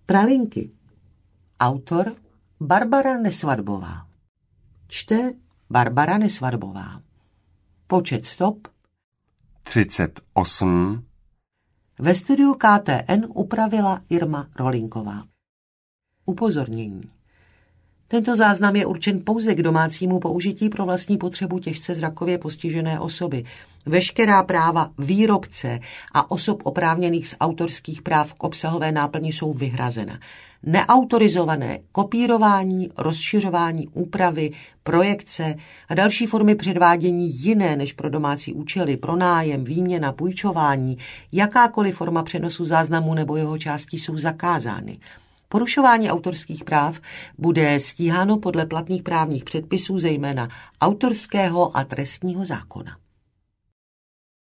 Pralinky. Autor Barbara Nesvadbová. Čte Barbara Nesvadbová. Počet stop 38. Ve studiu KTN upravila Irma Rolinková. Upozornění. Tento záznam je určen pouze k domácímu použití pro vlastní potřebu těžce zrakově postižené osoby. Veškerá práva výrobce a osob oprávněných z autorských práv k obsahové náplni jsou vyhrazena. Neautorizované kopírování, rozšiřování, úpravy, projekce a další formy předvádění jiné než pro domácí účely, pronájem, výměna, půjčování, jakákoliv forma přenosu záznamu nebo jeho částí jsou zakázány. Porušování autorských práv bude stíháno podle platných právních předpisů, zejména autorského a trestního zákona.